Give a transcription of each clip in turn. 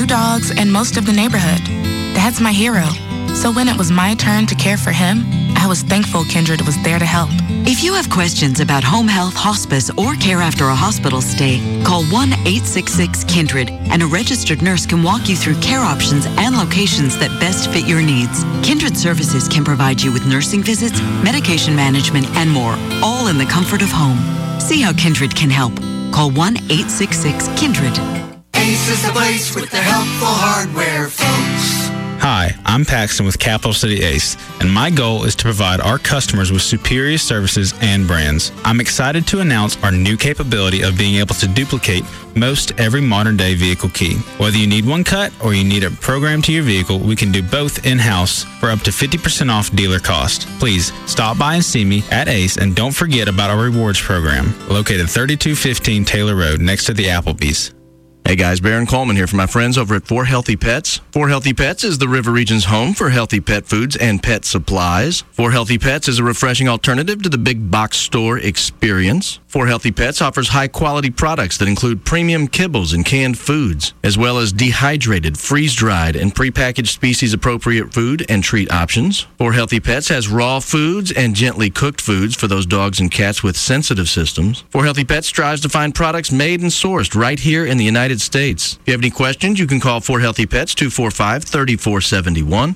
dogs and most of the neighborhood. Dad's my hero. So when it was my turn to care for him, I was thankful Kindred was there to help. If you have questions about home health, hospice, or care after a hospital stay, call 1-866-KINDRED and a registered nurse can walk you through care options and locations that best fit your needs. Kindred Services can provide you with nursing visits, medication management, and more, all in the comfort of home. See how Kindred can help. Call 1-866-KINDRED. Ace is the place with the helpful hardware, folks. Hi, I'm Paxton with Capital City Ace, and my goal is to provide our customers with superior services and brands. I'm excited to announce our new capability of being able to duplicate most every modern-day vehicle key. Whether you need one cut or you need it programmed to your vehicle, we can do both in-house for up to 50% off dealer cost. Please stop by and see me at Ace, and don't forget about our rewards program, located 3215 Taylor Road next to the Applebee's. Hey guys, Baron Coleman here from my friends over at 4 Healthy Pets. 4 Healthy Pets is the River Region's home for healthy pet foods and pet supplies. 4 Healthy Pets is a refreshing alternative to the big box store experience. 4 Healthy Pets offers high-quality products that include premium kibbles and canned foods, as well as dehydrated, freeze-dried, and prepackaged species-appropriate food and treat options. 4 Healthy Pets has raw foods and gently cooked foods for those dogs and cats with sensitive systems. 4 Healthy Pets strives to find products made and sourced right here in the United States. If you have any questions, you can call 4 Healthy Pets 245-3471,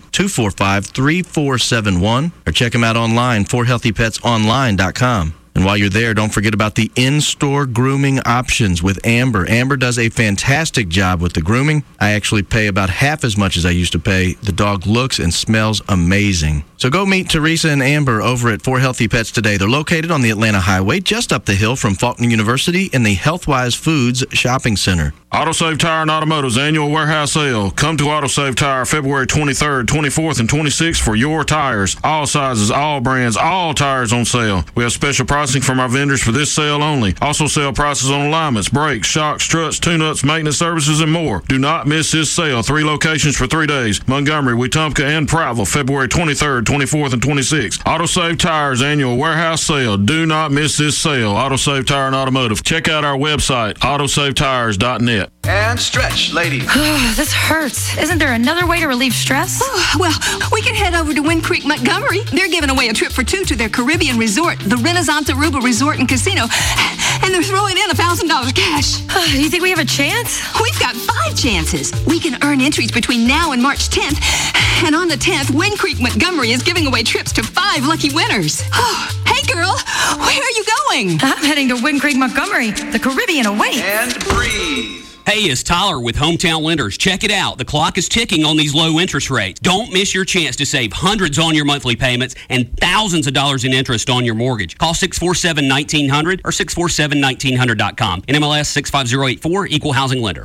245-3471, or check them out online, 4healthypetsonline.com. And while you're there, don't forget about the in-store grooming options with Amber. Amber does a fantastic job with the grooming. I actually pay about half as much as I used to pay. The dog looks and smells amazing. So go meet Teresa and Amber over at 4 Healthy Pets today. They're located on the Atlanta Highway, just up the hill from Faulkner University in the Healthwise Foods Shopping Center. AutoSave Tire and Automotive's annual warehouse sale. Come to AutoSave Tire February 23rd, 24th, and 26th for your tires. All sizes, all brands, all tires on sale. We have special pricing from our vendors for this sale only. Also sale prices on alignments, brakes, shocks, struts, tune-ups, maintenance services, and more. Do not miss this sale. 3 locations for 3 days. Montgomery, Wetumpka, and Prattville, February 23rd, 24th, and 26th. AutoSave Tire's annual warehouse sale. Do not miss this sale. AutoSave Tire and Automotive. Check out our website, autosavetires.net. And stretch, ladies. This hurts. Isn't there another way to relieve stress? Well, we can head over to Wind Creek, Montgomery. They're giving away a trip for 2 to their Caribbean resort, the Renaissance Aruba Resort and Casino, and they're throwing in $1,000 cash. You think we have a chance? We've got 5 chances. We can earn entries between now and March 10th. And on the 10th, Wind Creek, Montgomery is giving away trips to 5 lucky winners. Hey, girl, where are you going? I'm heading to Wind Creek, Montgomery. The Caribbean awaits. And breathe. Hey, it's Tyler with Hometown Lenders. Check it out. The clock is ticking on these low interest rates. Don't miss your chance to save hundreds on your monthly payments and thousands of dollars in interest on your mortgage. Call 647-1900 or 647-1900.com. NMLS 65084, Equal Housing Lender.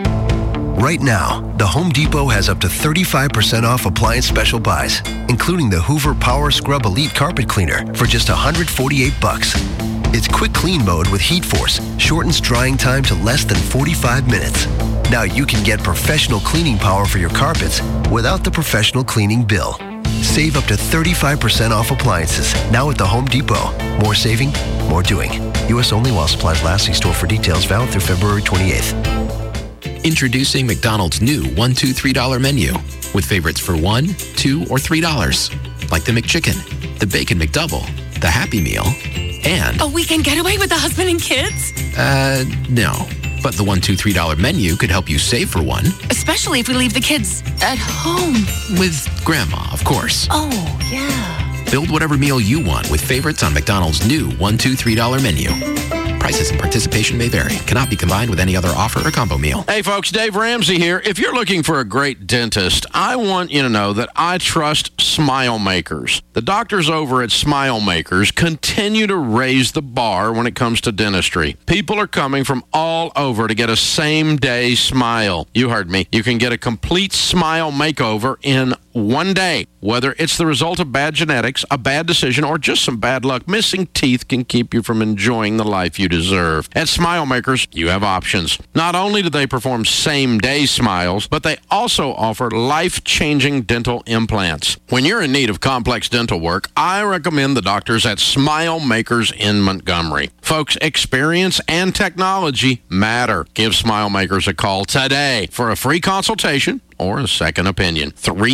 Right now, the Home Depot has up to 35% off appliance special buys, including the Hoover Power Scrub Elite Carpet Cleaner for just $148. Its quick clean mode with heat force shortens drying time to less than 45 minutes. Now you can get professional cleaning power for your carpets without the professional cleaning bill. Save up to 35% off appliances now at the Home Depot. More saving, more doing. U.S. only while supplies last. See store for details. Valid through February 28th. Introducing McDonald's new $1, $2, $3 menu with favorites for $1, $2, or $3, like the McChicken, the Bacon McDouble, the Happy Meal, and a weekend getaway with the husband and kids? No. But the $1, $2, $3 menu could help you save for one. Especially if we leave the kids at home. With Grandma, of course. Oh, yeah. Build whatever meal you want with favorites on McDonald's new $1, $2, $3 menu. Prices and participation may vary. Cannot be combined with any other offer or combo meal. Hey, folks, Dave Ramsey here. If you're looking for a great dentist, I want you to know that I trust Smile Makers. The doctors over at Smile Makers continue to raise the bar when it comes to dentistry. People are coming from all over to get a same-day smile. You heard me. You can get a complete smile makeover in one day. Whether it's the result of bad genetics, a bad decision, or just some bad luck, missing teeth can keep you from enjoying the life you deserve. At Smile Makers, you have options. Not only do they perform same-day smiles, but they also offer life-changing dental implants. When you're in need of complex dental work, I recommend the doctors at Smile Makers in Montgomery. Folks, experience and technology matter. Give Smile Makers a call today for a free consultation or a second opinion.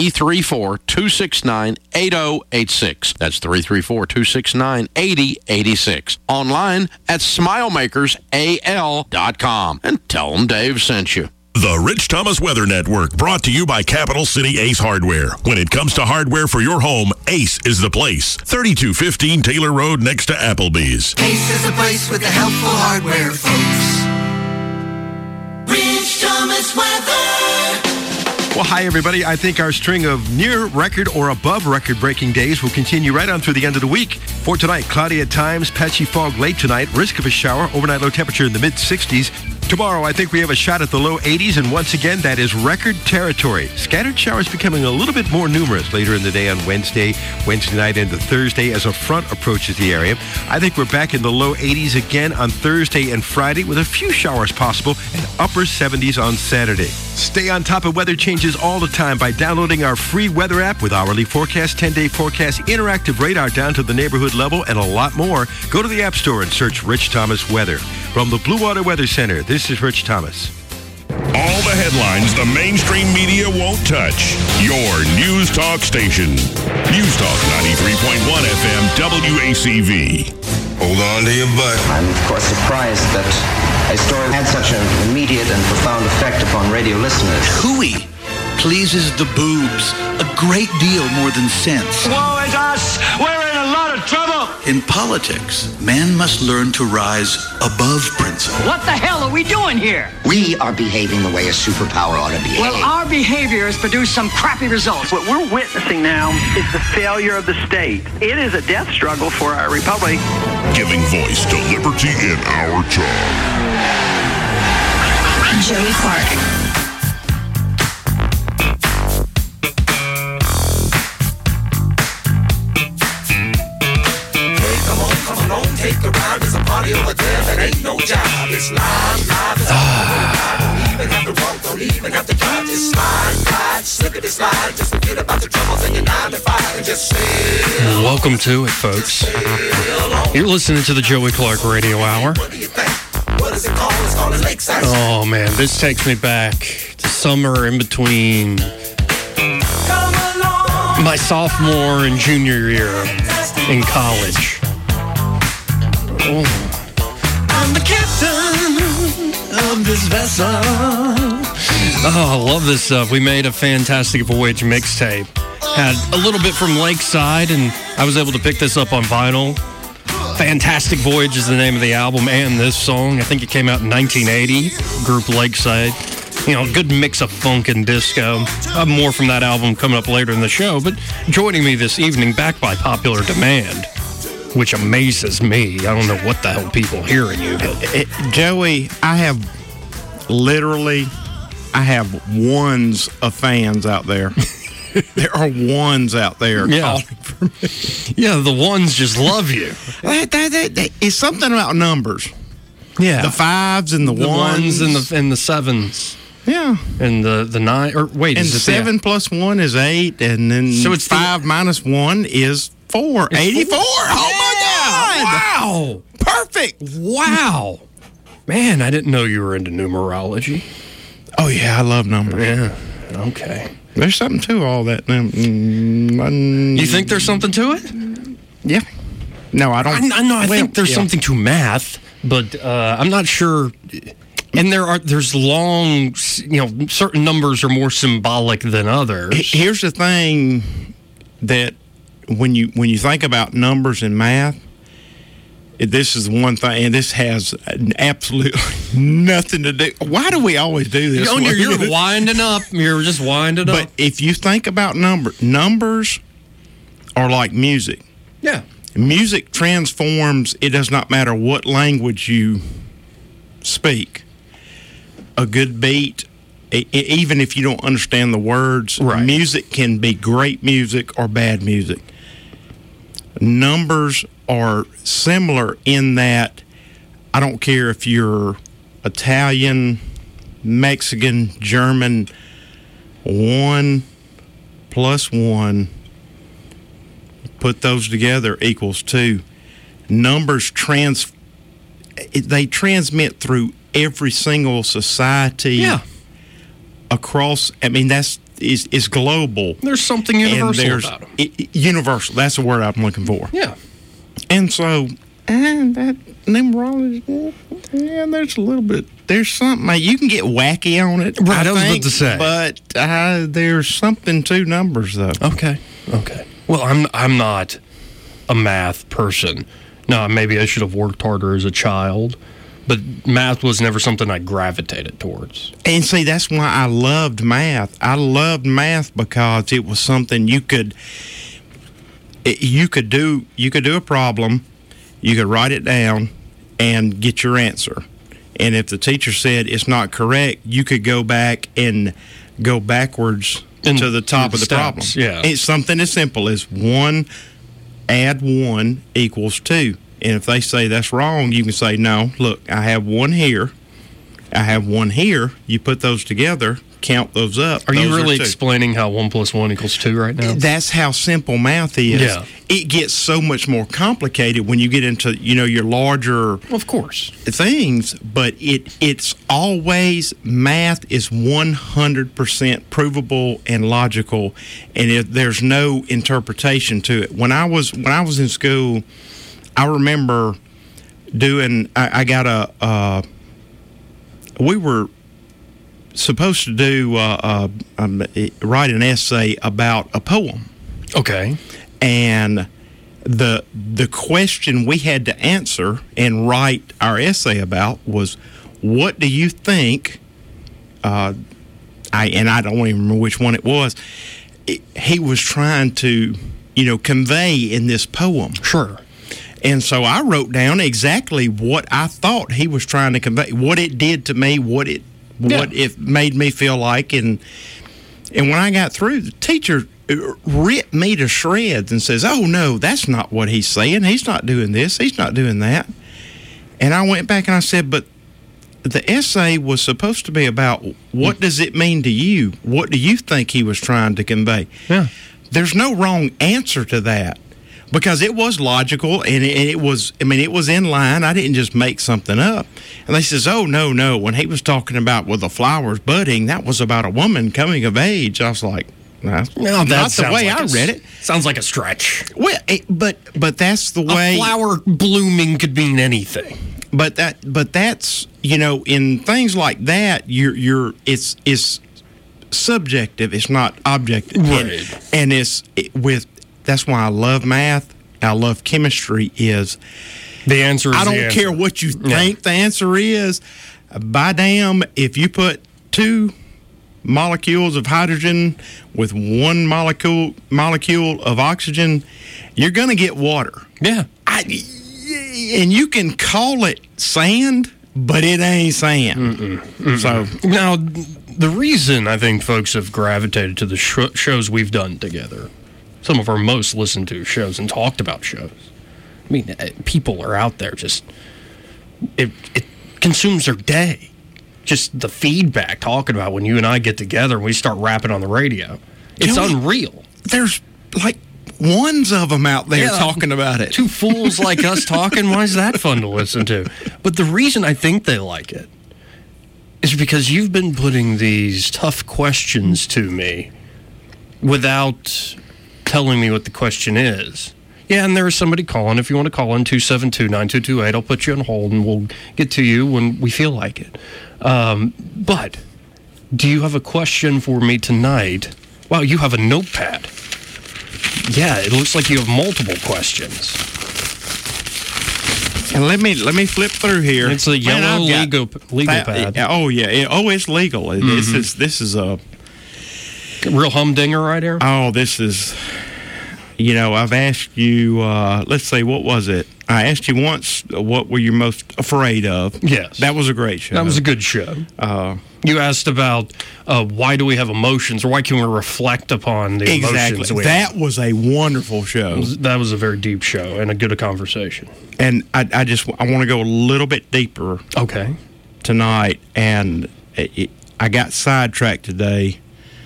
334-269-8086. That's 334-269-8086. Online at SmileMakersAL.com. And tell them Dave sent you. The Rich Thomas Weather Network, brought to you by Capital City Ace Hardware. When it comes to hardware for your home, Ace is the place. 3215 Taylor Road next to Applebee's. Ace is the place with the helpful hardware, folks. Rich Thomas Weather. Well, hi, everybody. I think our string of near record or above record breaking days will continue right on through the end of the week. For tonight, cloudy at times, patchy fog late tonight, risk of a shower, overnight low temperature in the mid-60s. Tomorrow, I think we have a shot at the low 80s, and once again, that is record territory. Scattered showers becoming a little bit more numerous later in the day on Wednesday night into Thursday as a front approaches the area. I think we're back in the low 80s again on Thursday and Friday with a few showers possible and upper 70s on Saturday. Stay on top of weather changes all the time by downloading our free weather app with hourly forecast, 10-day forecast, interactive radar down to the neighborhood level, and a lot more. Go to the App Store and search Rich Thomas Weather. From the Blue Water Weather Center, this is Rich Thomas. All the headlines the mainstream media won't touch. Your News Talk station. News Talk 93.1 FM WACV. Hold on to your butt. I'm, of course, surprised that a story had such an immediate and profound effect upon radio listeners. Hooey pleases the boobs a great deal more than sense. Woe is us! We're in a lot of trouble! In politics, man must learn to rise above principle. What the hell are we doing here? We are behaving the way a superpower ought to behave. Well, our behavior has produced some crappy results. What we're witnessing now is the failure of the state. It is a death struggle for our republic. Giving voice to liberty in our time. Joey Clark. Take a ride, there's a party over there that ain't no job. It's live, it's don't even have to walk, don't even have to drive. Just slide, slippity slide. Just forget about the troubles in your 9 to 5 and just sail. Welcome to it, folks. You're listening to the Joey Clark Radio Hour. What is it called? It's called a Lakeside. Oh, man, this takes me back to summer in between my sophomore and junior year in college. Oh. I'm the captain of this vessel. Oh, I love this stuff. We made a Fantastic Voyage mixtape. Had a little bit from Lakeside, and I was able to pick this up on vinyl. Fantastic Voyage is the name of the album and this song. I think it came out in 1980, group Lakeside. You know, good mix of funk and disco. More from that album coming up later in the show, but joining me this evening, back by popular demand, which amazes me. I don't know what the hell people hear in you. Joey, I have ones of fans out there. There are ones out there calling for me. Yeah, the ones just love you. It's something about numbers. Yeah. The fives and the ones. and the sevens. Yeah. And the 9, or wait, and is it 7 plus 1 is 8, and then so it's 5 minus 1 is 4. 84. Oh my God! Wow. Perfect. Wow. Man, I didn't know you were into numerology. Oh yeah, I love numbers. Yeah. Okay. There's something to all that. You think there's something to it? Yeah. No, I don't. I think there's something to math, but I'm not sure. And there's long, certain numbers are more symbolic than others. Here's the thing that when you think about numbers and math, this is one thing, and this has absolutely nothing to do. Why do we always do this? You're winding up. You're just winding up. But if you think about numbers are like music. Yeah. Music transforms. It does not matter what language you speak. A good beat even if you don't understand the words, music can be great music or bad music. Numbers are similar in that I don't care if you're Italian, Mexican, German, 1 plus 1, put those together equals 2. Numbers they transmit through every single society across. I mean, it's global. There's something universal about them. Universal. That's the word I'm looking for. Yeah. And so, that numerology, there's a little bit. There's something you can get wacky on it. Right, I was about to say, but there's something to numbers, though. Okay. Well, I'm not a math person. No, maybe I should have worked harder as a child, but math was never something I gravitated towards. And see, that's why I loved math. I loved math because it was something you could do a problem, you could write it down and get your answer. And if the teacher said it's not correct, you could go back and go backwards to the top of the problem. Yeah. It's something as simple as 1 add 1 equals 2. And if they say that's wrong, you can say, no, look, I have 1 here. I have 1 here. You put those together, count those up. Are you really 2. explaining how 1 plus 1 equals 2 right now? That's how simple math is. Yeah. It gets so much more complicated when you get into, your larger of course things, but it's always math is 100% provable and logical, and there's no interpretation to it. When I was in school, I remember we were supposed to do write an essay about a poem. Okay. And the question we had to answer and write our essay about was, what do you think? I don't even remember which one it was. He was trying to, convey in this poem. Sure. And so I wrote down exactly what I thought he was trying to convey, what it did to me, what it made me feel like. And when I got through, the teacher ripped me to shreds and says, oh, no, that's not what he's saying. He's not doing this. He's not doing that. And I went back and I said, but the essay was supposed to be about what does it mean to you? What do you think he was trying to convey? Yeah. There's no wrong answer to that. Because it was logical and it was in line. I didn't just make something up. And they says, oh, no. When he was talking about the flowers budding, that was about a woman coming of age. I was like, that's not the way I read it. Sounds like a stretch. Well, but that's the way. A flower blooming could mean anything. But that's, in things like that, it's subjective. It's not objective. Right. And that's why I love math. I love chemistry. Is the answer? I don't care what you think the answer is. By damn, if you put 2 molecules of hydrogen with 1 molecule of oxygen, you're going to get water. Yeah. And you can call it sand, but it ain't sand. So now, the reason I think folks have gravitated to the shows we've done together, some of our most listened to shows and talked about shows. I mean, people are out there it consumes their day. Just the feedback talking about when you and I get together and we start rapping on the radio. It's unreal. There's like ones of them out there talking about it. 2 fools like us talking. Why is that fun to listen to? But the reason I think they like it is because you've been putting these tough questions to me without telling me what the question is. Yeah, and there's somebody calling. If you want to call in, 272-9228, I'll put you on hold and we'll get to you when we feel like it. But do you have a question for me tonight? Wow, you have a notepad. Yeah, it looks like you have multiple questions. And let me flip through here. It's a yellow legal pad. Oh yeah. It's legal. This is a real humdinger right here. Oh, this is. I've asked you. Let's see, what was it? I asked you once, what were you most afraid of? Yes, that was a great show. That was a good show. You asked about why do we have emotions, or why can we reflect upon the emotions we have? That was a wonderful show. That was a very deep show and a good conversation. And I want to go a little bit deeper. Okay. Tonight, and I got sidetracked today.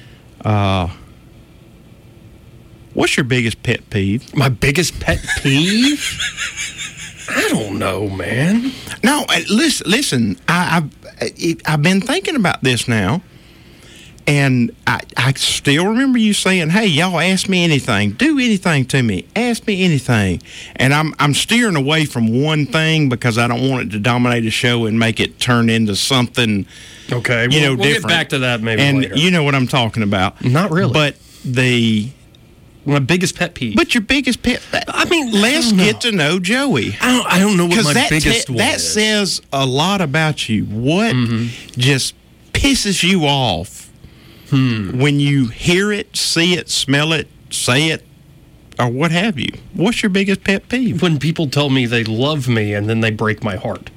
What's your biggest pet peeve? My biggest pet peeve? I don't know, man. No, listen. I've been thinking about this now, and I still remember you saying, "Hey, y'all, ask me anything, do anything to me, ask me anything." And I'm steering away from one thing because I don't want it to dominate a show and make it turn into something. Okay, we'll get back to that maybe later. And you know what I'm talking about? Not really, but my biggest pet peeve. But your biggest pet. I mean, let's get to know Joey. I don't know what my biggest one that is. says a lot about you. What just pisses you off when you hear it, see it, smell it, say it, or what have you? What's your biggest pet peeve? When people tell me they love me and then they break my heart.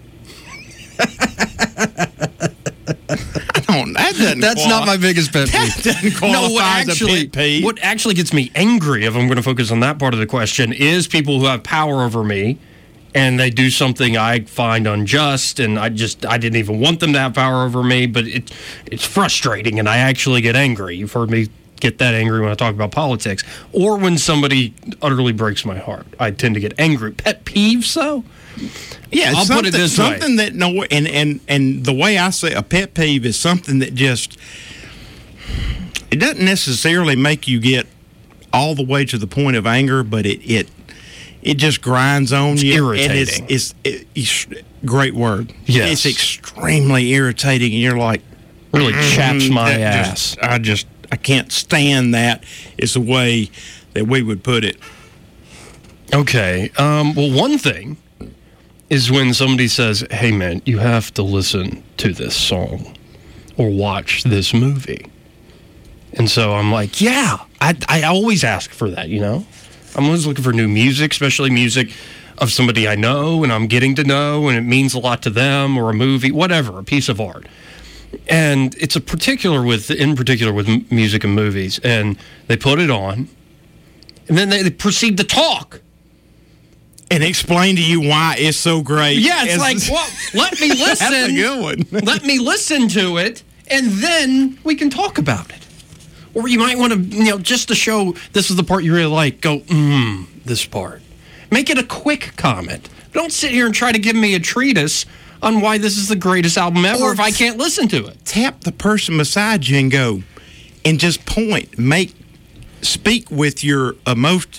That's not my biggest pet peeve. That doesn't qualify as a pet peeve. What actually gets me angry, if I'm going to focus on that part of the question, is people who have power over me and they do something I find unjust, and I didn't even want them to have power over me, but it's frustrating and I actually get angry. You've heard me get that angry when I talk about politics, or when somebody utterly breaks my heart. I tend to get angry. Pet peeves, though? Yeah, I'll put it this way. Something that and the way I say a pet peeve is something that just, it doesn't necessarily make you get all the way to the point of anger, but it just grinds on you. Irritating. And it's great word. Yes. It's extremely irritating, and you're like, really chaps my ass. I can't stand that. Is the way that we would put it. Okay. Well, one thing is when somebody says, "Hey, man, you have to listen to this song or watch this movie." And so I'm like, yeah, I always ask for that, you know? I'm always looking for new music, especially music of somebody I know and I'm getting to know and it means a lot to them, or a movie, whatever, a piece of art. And it's in particular with music and movies. And they put it on, and then they proceed to talk. And explain to you why it's so great. Yeah, it's like, well, let me listen. That's a good one. Let me listen to it, and then we can talk about it. Or you might want to, just to show this is the part you really like, go, this part. Make it a quick comment. Don't sit here and try to give me a treatise on why this is the greatest album ever if I can't listen to it. Tap the person beside you and go, and just point. Speak with your emotion,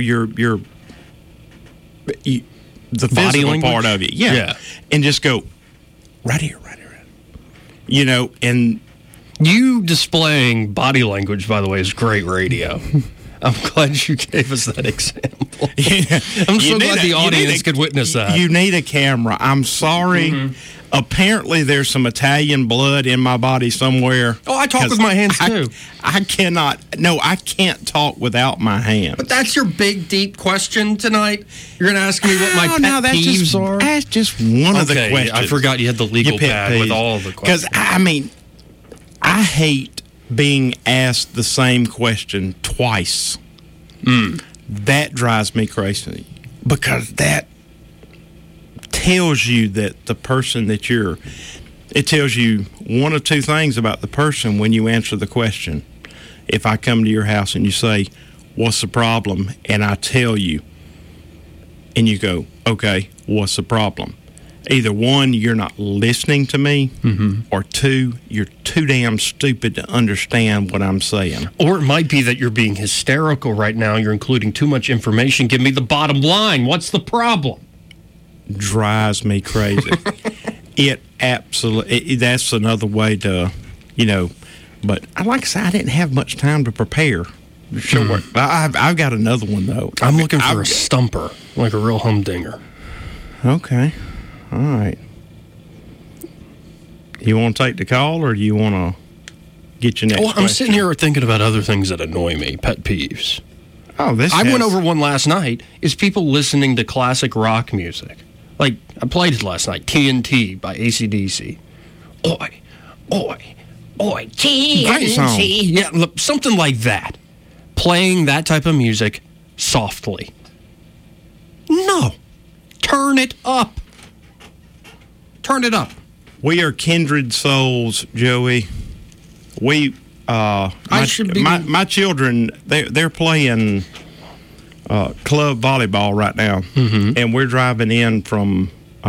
the physical part of it. Yeah. And just go, right here. And you displaying body language, by the way, is great radio. I'm glad you gave us that example. Yeah. I'm so glad the audience could witness that. You need a camera. I'm sorry. Apparently, there's some Italian blood in my body somewhere. Oh, I talk with my hands, too. I can't talk without my hands. But that's your big, deep question tonight? You're going to ask me what my pet peeves are? That's just one of the questions. I forgot you had the legal pad with all of the questions. Because, I hate being asked the same question twice. That drives me crazy. Because that tells you that the person that it tells you one of two things about the person when you answer the question. If I come to your house and you say, "What's the problem?" and I tell you, and you go, "Okay, what's the problem?" Either one, you're not listening to me, or two, you're too damn stupid to understand what I'm saying. Or it might be that you're being hysterical right now. You're including too much information. Give me the bottom line. What's the problem? Drives me crazy. It absolutely, that's another way to, but like I said, I didn't have much time to prepare. Sure. I've got another one, though. I'm looking for a stumper, like a real humdinger. Okay. All right. You want to take the call, or do you want to get your next question? I'm sitting here thinking about other things that annoy me, pet peeves. I went over one last night, is people listening to classic rock music. Like, I played it last night, TNT by AC/DC. Oi, Great song. TNT. Yeah, look, something like that. Playing that type of music softly. No. Turn it up. Turn it up. We are kindred souls, Joey. We, my children, they're playing club volleyball right now, and we're driving in from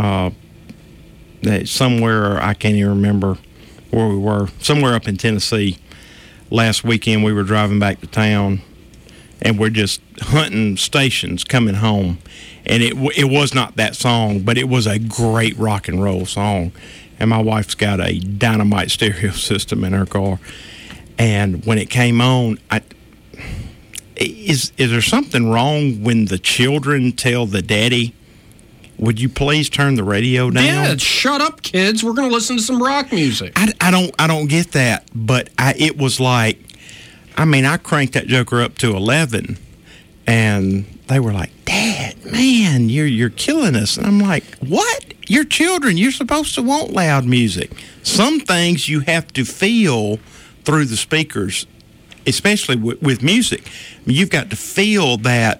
somewhere, I can't even remember where we were, somewhere up in Tennessee. Last weekend we were driving back to town, and we're just hunting stations coming home, and it was not that song, but it was a great rock and roll song. And my wife's got a dynamite stereo system in her car, and when it came on, is there something wrong when the children tell the daddy, would you please turn the radio down? Yeah, shut up, kids. We're going to listen to some rock music. I don't get that, but it was like, I mean, I cranked that joker up to 11, and they were like, Dad, man, you're killing us. And I'm like, what? You're children. You're supposed to want loud music. Some things you have to feel through the speakers, especially with music. I mean, you've got to feel that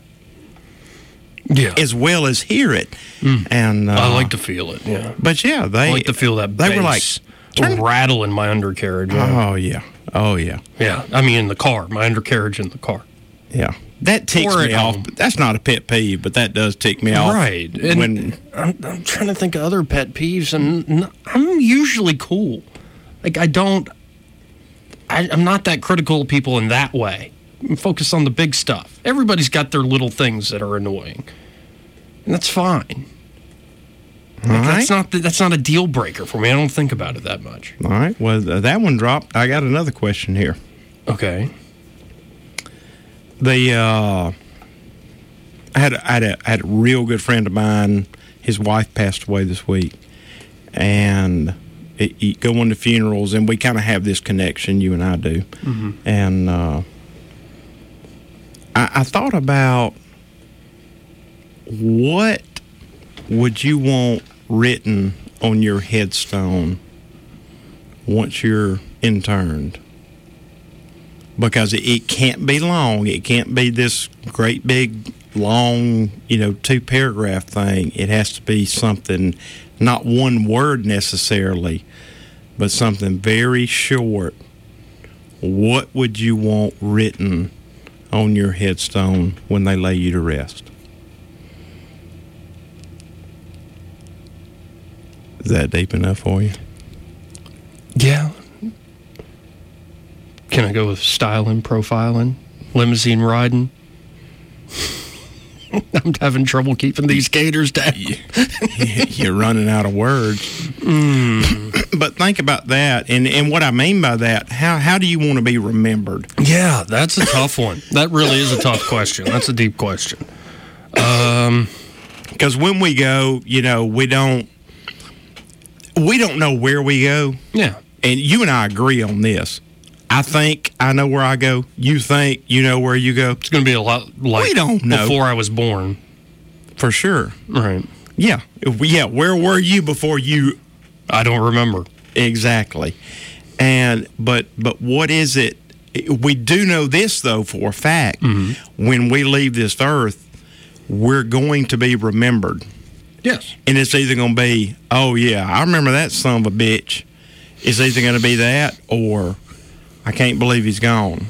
as well as hear it. And I like to feel it, yeah. But, yeah, I like to feel that bass. They were like, rattle in my undercarriage. Yeah. Oh, yeah. Oh, yeah. Yeah, I mean in the car, my undercarriage in the car. Yeah. That ticks me off. That's not a pet peeve, but that does tick me off. Right. And I'm trying to think of other pet peeves, and I'm usually cool. Like, I'm not that critical of people in that way. I'm focused on the big stuff. Everybody's got their little things that are annoying, and that's fine. Like, that's not a deal breaker for me. I don't think about it that much. All right. Well, that one dropped. I got another question here. Okay. I had a real good friend of mine. His wife passed away this week, and you go into funerals, and we kind of have this connection. You and I do. Mm-hmm. And I thought about, what would you want written on your headstone once you're interned? Because it can't be long. It can't be this great big long, 2-paragraph thing. It has to be something, not one word necessarily, but something very short. What would you want written on your headstone when they lay you to rest? Is that deep enough for you? Yeah. Can I go with styling, profiling, limousine riding? I'm having trouble keeping these gators down. You're running out of words. But think about that, and what I mean by that, how do you want to be remembered? Yeah, that's a tough one. That really is a tough question. That's a deep question. Because when we go, we don't know where we go. Yeah. And you and I agree on this. I think I know where I go. You think you know where you go. It's going to be a lot like we don't know. Before I was born. For sure. Right. Yeah. Yeah. Where were you before you? I don't remember. Exactly. But what is it? We do know this, though, for a fact. Mm-hmm. When we leave this earth, we're going to be remembered. Yes. And it's either going to be, oh, yeah, I remember that son of a bitch. It's either going to be that, or I can't believe he's gone.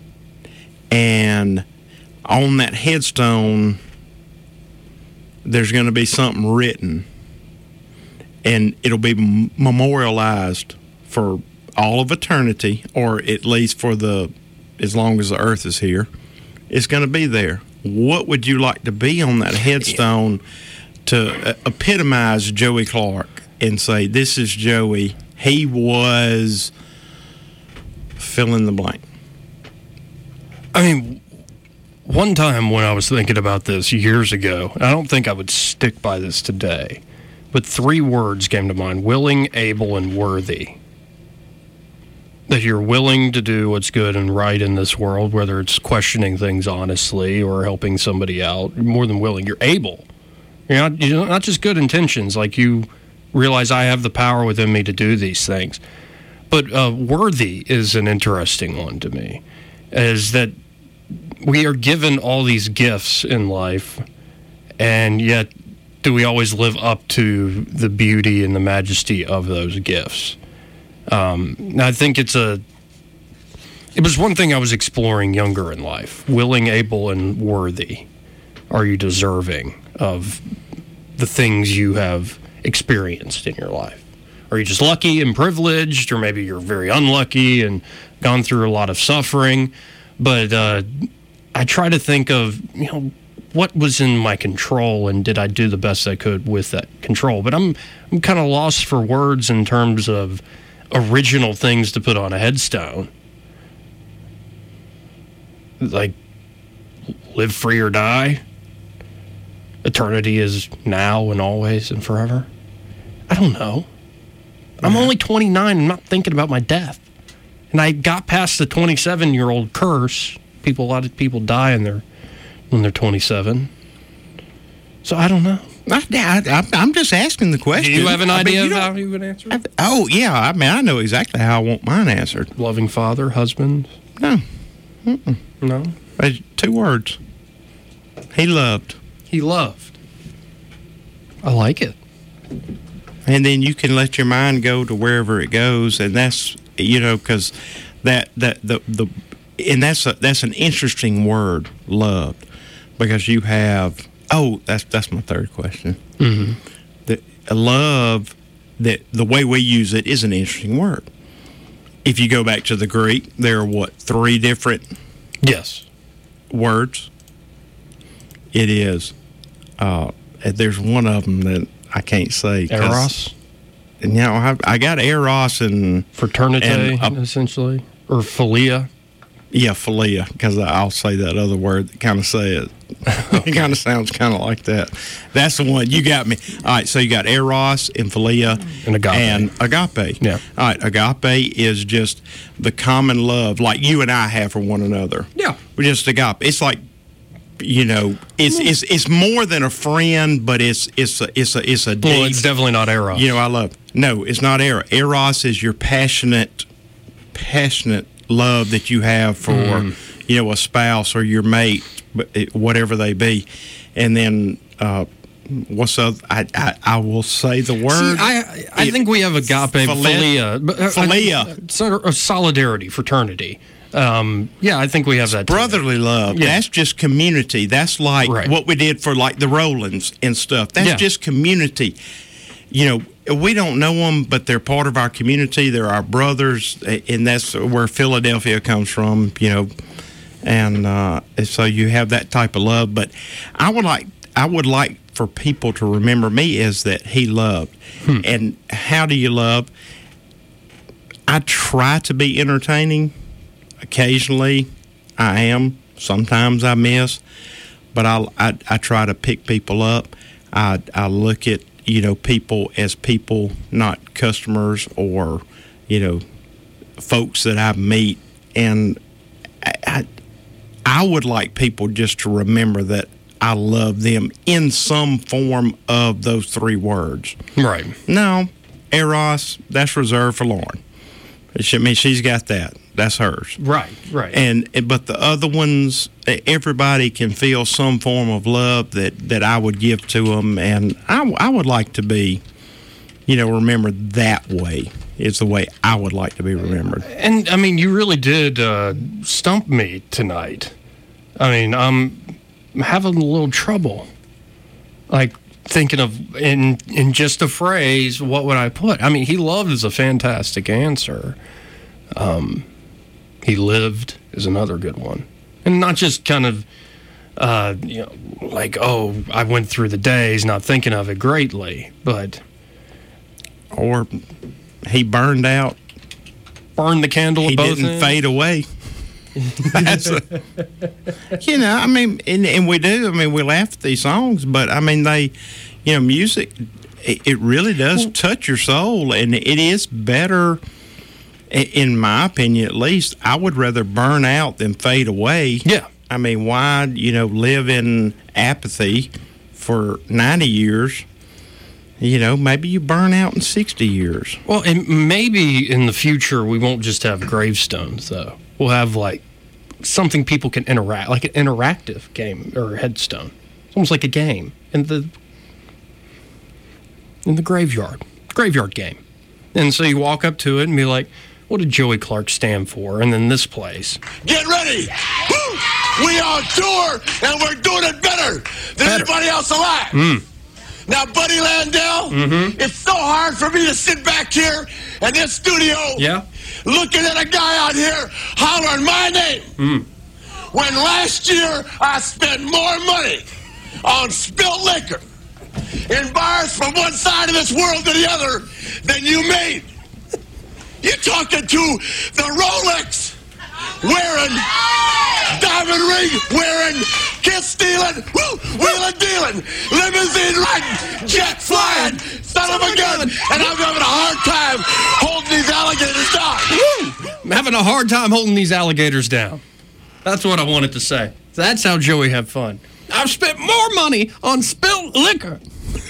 And on that headstone, there's going to be something written, and it'll be memorialized for all of eternity, or at least for as long as the earth is here. It's going to be there. What would you like to be on that headstone to epitomize Joey Clark and say, this is Joey? He was fill in the blank. I mean, one time when I was thinking about this years ago, I don't think I would stick by this today, but 3 words came to mind: willing, able, and worthy. That you're willing to do what's good and right in this world, whether it's questioning things honestly or helping somebody out. You're more than willing. You're able. You're not just good intentions, like you realize I have the power within me to do these things. But worthy is an interesting one to me, is that we are given all these gifts in life, and yet do we always live up to the beauty and the majesty of those gifts? I think it was one thing I was exploring younger in life. Willing, able, and worthy. Are you deserving of the things you have experienced in your life? Are you just lucky and privileged, or maybe you're very unlucky and gone through a lot of suffering? But I try to think of, what was in my control, and did I do the best I could with that control? But I'm kind of lost for words in terms of original things to put on a headstone. Like, live free or die. Eternity is now and always and forever. I don't know. I'm only 29 and not thinking about my death. And I got past the 27-year-old curse. A lot of people die when they're 27. So I don't know. I'm just asking the question. Do you have an idea of how you would answer it? Yeah. I know exactly how I want mine answered. Loving father, husband? No. No? 2 words. He loved. He loved. I like it. And then you can let your mind go to wherever it goes, and that's, because that's an interesting word, loved, because you have. Oh, that's my third question. Mm-hmm. The love, that the way we use it is an interesting word. If you go back to the Greek, there are 3 different words. It is. There's one of them that I can't say. Eros? I got Eros and fraternity, essentially, or philia. Yeah, philia, because I'll say that other word that kind of says it kind of sounds kind of like that. That's the one. You got me. All right, so you got Eros and philia and agape. Yeah. All right, agape is just the common love like you and I have for one another. Yeah. We're just agape. It's like, it's more than a friend, but it's a deep. Well, it's definitely not Eros. I love. No, it's not Eros. Eros is your passionate love that you have for a spouse or your mate, whatever they be. And then what's up? I will say the word. I think we have agape, philia, solidarity, fraternity. I think we have that brotherly love. Yeah. That's just community. That's like what we did for like the Rollins and stuff. That's just community. We don't know them, but they're part of our community. They're our brothers, and that's where Philadelphia comes from. And so you have that type of love. But I would like for people to remember me as that he loved. And how do you love? I try to be entertaining. Occasionally, I am. Sometimes I miss, but I try to pick people up. I look at people as people, not customers or folks that I meet, and I would like people just to remember that I love them in some form of those 3 words. Right. No, Eros, that's reserved for Lauren. She's got that. That's hers. Right. But the other ones, everybody can feel some form of love that I would give to them, and I would like to be, remembered that way. Is the way I would like to be remembered. And I mean, you really did stump me tonight. I mean, I'm having a little trouble, like thinking of in just a phrase. What would I put? I mean, he loved is a fantastic answer. He lived is another good one. And not just kind of, like, I went through the days not thinking of it greatly, but... Or he burned out. Burned the candle at both ends. He didn't fade away. That's and we do. I mean, we laugh at these songs, but, I mean, they, music, it really does touch your soul, and it is better... In my opinion, at least, I would rather burn out than fade away. Yeah. I mean, why, live in apathy for 90 years maybe you burn out in 60 years. Well, and maybe in the future we won't just have gravestones, though. We'll have, like, something people can interact, like an interactive game or headstone. It's almost like a game in the graveyard game. And so you walk up to it and be like, what did Joey Clark stand for? And then this plays. Get ready! Woo! We are on tour, and we're doing it better than anybody else alive. Now, Buddy Landell, it's so hard for me to sit back here in this studio looking at a guy out here hollering my name. When last year I spent more money on spilt liquor in bars from one side of this world to the other than you made. You're talking to the Rolex wearing, diamond ring wearing, kiss stealing, wheeling dealing, limousine riding, jet flying, son of a gun, and I'm having a hard time holding these alligators down. I'm having a hard time holding these alligators down. That's what I wanted to say. That's how Joey had fun. I've spent more money on spilt liquor.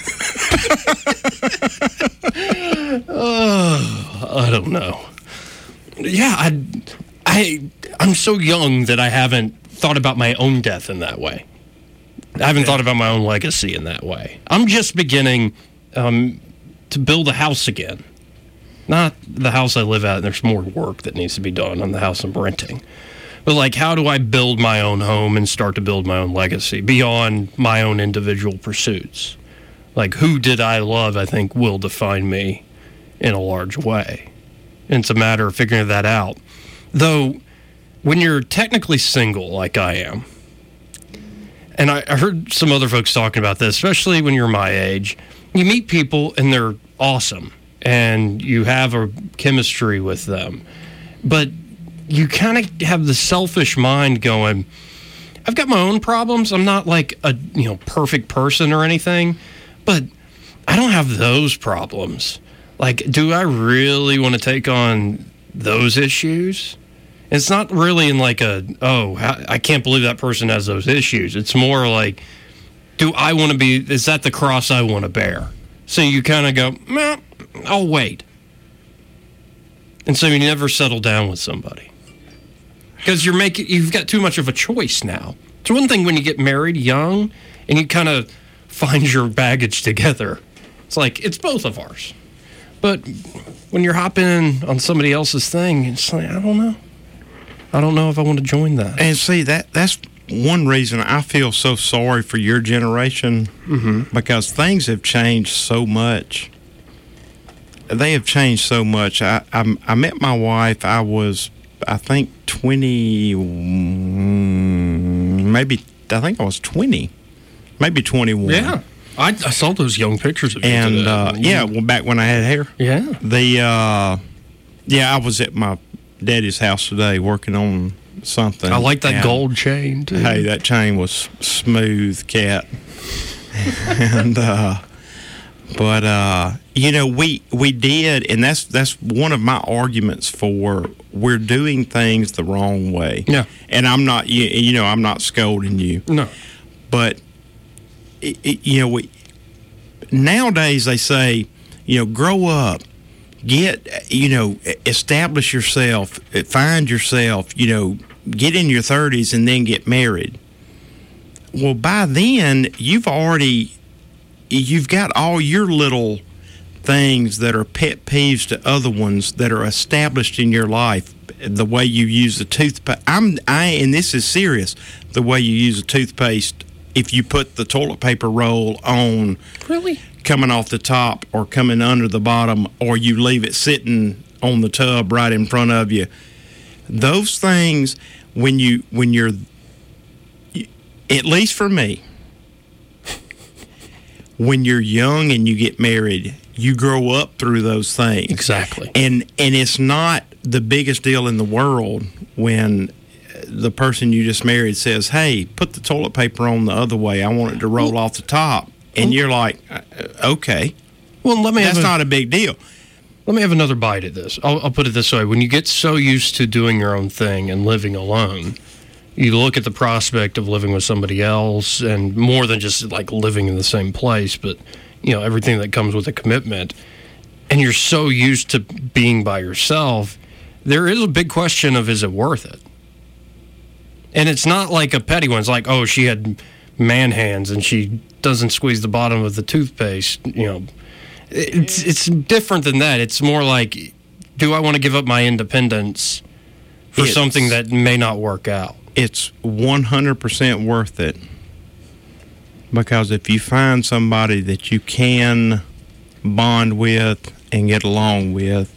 I don't know. Yeah, I'm so young that I haven't thought about my own death in that way. I haven't thought about my own legacy in that way. I'm just beginning to build a house again. Not the house I live at. There's more work that needs to be done on the house I'm renting. But, like, how do I build my own home and start to build my own legacy beyond my own individual pursuits? Like, who did I love, I think, will define me in a large way. And it's a matter of figuring that out. Though, when you're technically single, like I am, and I heard some other folks talking about this, especially when you're my age, you meet people and they're awesome, and you have a chemistry with them. But you kind of have the selfish mind going, I've got my own problems. I'm not like a perfect person or anything, but I don't have those problems. Like, do I really want to take on those issues? It's not really in like I can't believe that person has those issues. It's more like, is that the cross I want to bear? So you kind of go, I'll wait. And so you never settle down with somebody. Because you've got too much of a choice now. It's one thing when you get married young and you kind of find your baggage together. It's like, it's both of ours. But when you're hopping on somebody else's thing, it's like, I don't know. I don't know if I want to join that. And see, that's one reason I feel so sorry for your generation, because things have changed so much. They have changed so much. I met my wife, I was, I think, 20, I think I was 20, maybe 21. Yeah. I saw those young pictures of you. And, well, back when I had hair. Yeah. I was at my daddy's house today working on something. I like that gold chain, too. Hey, that chain was smooth, cat. And, we did, and that's one of my arguments for we're doing things the wrong way. Yeah. And I'm not, I'm not scolding you. No. But, nowadays they say, grow up, establish yourself, find yourself, get in your 30s and then get married. Well, by then, you've got all your little things that are pet peeves to other ones that are established in your life. The way you use the toothpaste, and this is serious, the way you use a toothpaste, if you put the toilet paper roll on, really, coming off the top or coming under the bottom, or you leave it sitting on the tub right in front of you. Those things, when you're, at least for me, when you're young and you get married, you grow up through those things. Exactly. And it's not the biggest deal in the world when the person you just married says, hey, put the toilet paper on the other way. I want it to roll off the top. And you're like, okay. Well, that's not a big deal. Let me have another bite at this. I'll put it this way. When you get so used to doing your own thing and living alone, you look at the prospect of living with somebody else, and more than just like living in the same place, but everything that comes with a commitment, and you're so used to being by yourself, there is a big question of, is it worth it? And it's not like a petty one. It's like, oh, she had man hands and she doesn't squeeze the bottom of the toothpaste. It's different than that. It's more like, do I want to give up my independence for something that may not work out? It's 100% worth it. Because if you find somebody that you can bond with and get along with,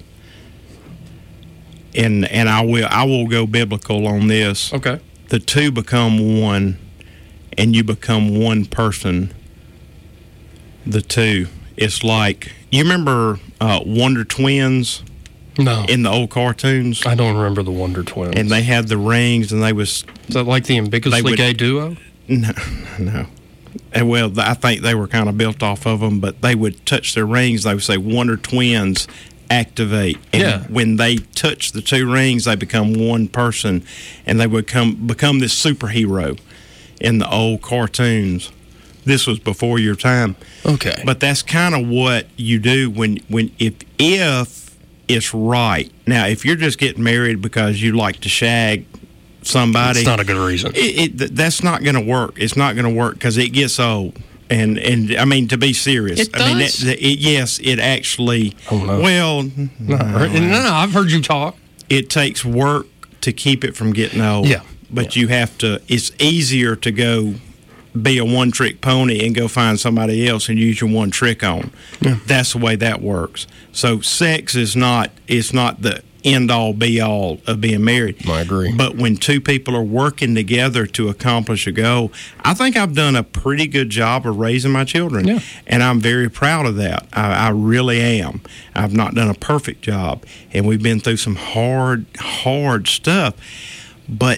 and I will go biblical on this. Okay. The two become one, and you become one person. The two. It's like, you remember Wonder Twins? No. In the old cartoons? I don't remember the Wonder Twins. And they had the rings, and they was... Is that like the ambiguously gay duo? No. And well, I think they were kind of built off of them, but they would touch their rings. They would say, Wonder Twins, activate. And when they touch the two rings, they become one person, and they would become this superhero in the old cartoons. This was before your time. Okay. But that's kind of what you do if it's right. Now, if you're just getting married because you like to shag somebody, it's not a good reason. That's not going to work. It's not going to work because it gets old. And I mean, to be serious, it does. Yes, it actually. Oh, no. Well, no, I've heard you talk. It takes work to keep it from getting old. Yeah, but you have to. It's easier to go be a one-trick pony and go find somebody else and use your one trick on. Yeah. That's the way that works. So sex is not. It's not the end-all, be-all of being married. I agree. But when two people are working together to accomplish a goal, I think I've done a pretty good job of raising my children. Yeah. And I'm very proud of that. I really am. I've not done a perfect job. And we've been through some hard stuff. But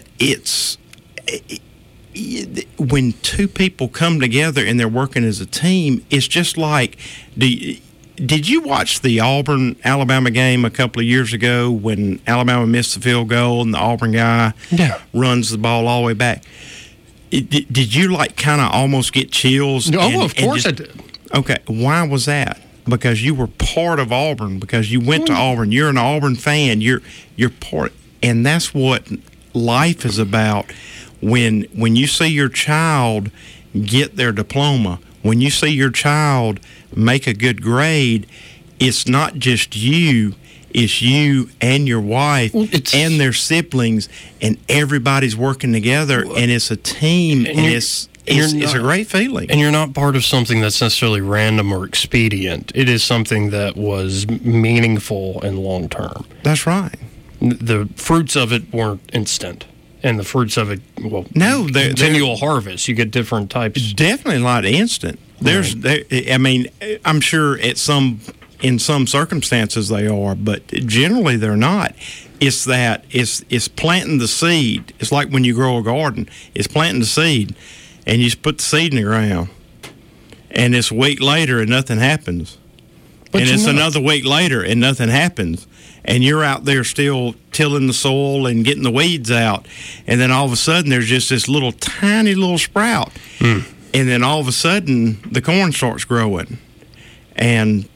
when two people come together and they're working as a team, it's just like... Did you watch the Auburn-Alabama game a couple of years ago when Alabama missed the field goal and the Auburn guy runs the ball all the way back? Did you kind of almost get chills? Oh, of course I did. Okay, why was that? Because you were part of Auburn. Because you went to Auburn. You're an Auburn fan. You're part, and that's what life is about. When you see your child get their diploma, when you see your child make a good grade, it's not just you, it's you and your wife and their siblings, and everybody's working together, and it's a team, and it's a great feeling. And you're not part of something that's necessarily random or expedient. It is something that was meaningful and long-term. That's right. The fruits of it weren't instant. And the fruits of it, continual harvest. You get different types. Definitely not instant. I'm sure in some circumstances they are, but generally they're not. It's planting the seed. It's like when you grow a garden. It's planting the seed, and you just put the seed in the ground, and it's a week later and nothing happens. And it's another week later and nothing happens. And you're out there still tilling the soil and getting the weeds out. And then all of a sudden, there's just this tiny little sprout. And then all of a sudden, the corn starts growing. And,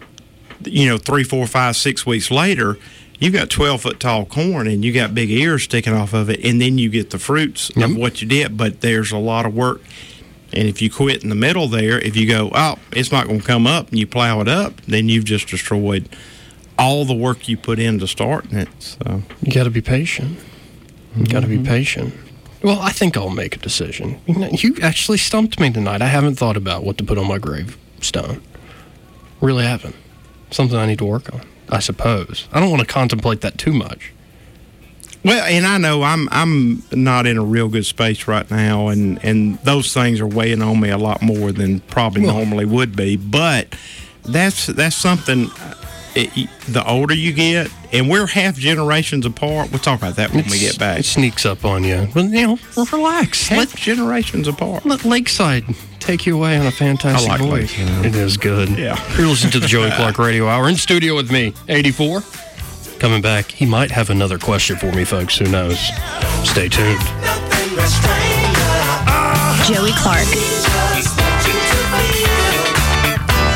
3, 4, 5, 6 weeks later, you've got 12-foot tall corn and you got big ears sticking off of it. And then you get the fruits of what you did. But there's a lot of work. And if you quit in the middle there, if you go, it's not going to come up, and you plow it up, then you've just destroyed all the work you put into starting it. So you got to be patient. You got to be patient. Well, I think I'll make a decision. You actually stumped me tonight. I haven't thought about what to put on my gravestone. Really haven't. Something I need to work on, I suppose. I don't want to contemplate that too much. Well, and I know I'm not in a real good space right now, and those things are weighing on me a lot more than probably normally would be. But that's something. The older you get, and we're half generations apart. We'll talk about that when we get back. It sneaks up on you. But, relax. Half generations apart. Let Lakeside take you away on a fantastic voice. Lakeside. It is good. Yeah. You're listening to the Joey Clark Radio Hour. In studio with me, 84. Coming back, he might have another question for me, folks. Who knows? Stay tuned. Joey Clark.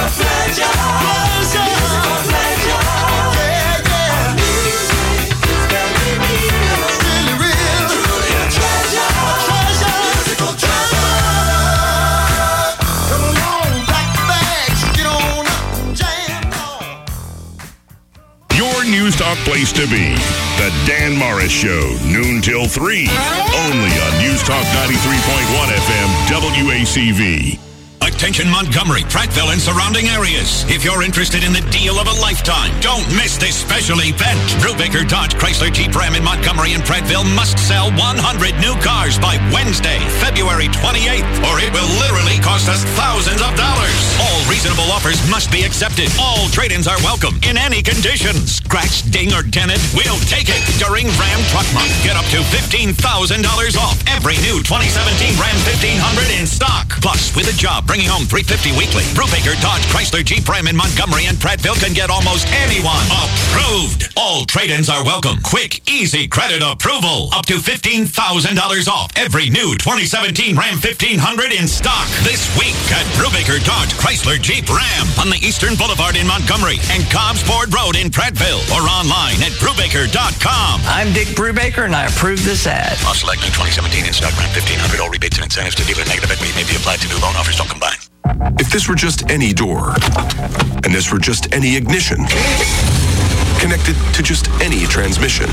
News Talk place to be. The Dan Morris Show, noon till 3. Only on News Talk 93.1 FM, WACV. Attention Montgomery, Prattville, and surrounding areas. If you're interested in the deal of a lifetime, don't miss this special event. Brubaker Dodge Chrysler Jeep Ram in Montgomery and Prattville must sell 100 new cars by Wednesday, February 28th, or it will literally cost us thousands of dollars. All reasonable offers must be accepted. All trade-ins are welcome in any condition. Scratch, ding, or dented, we'll take it. During Ram Truck Month, get up to $15,000 off every new 2017 Ram 1500 in stock. Plus, with a job, bringing home $350 weekly. Brubaker Dodge Chrysler Jeep Ram in Montgomery and Prattville can get almost anyone approved. All trade-ins are welcome. Quick, easy credit approval. Up to $15,000 off every new 2017 Ram 1500 in stock. This week at Brubaker Dodge Chrysler Jeep Ram on the Eastern Boulevard in Montgomery and Cobbs Ford Road in Prattville, or online at Brubaker.com. I'm Dick Brubaker and I approve this ad. On select new 2017 in stock Ram 1500. All rebates and incentives to dealer negative equity may be applied to new loan offers. Don't combine. If this were just any door, and this were just any ignition, connected to just any transmission,